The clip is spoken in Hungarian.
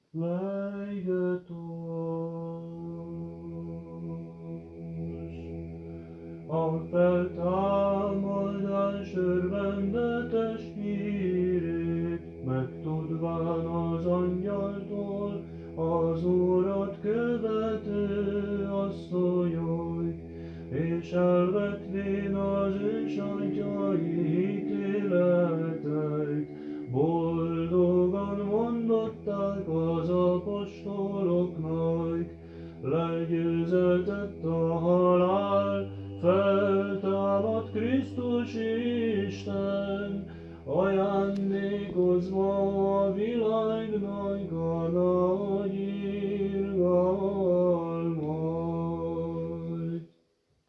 A feltámadás örvendetes hírét, megtudván az angyaltól, az Urat követő asszonyok, és elvetvén az ősatjai ítéletet, boldogan mondották az apostoloknak, legyőzhetett a halál, feltámadt Krisztus Isten, ajándék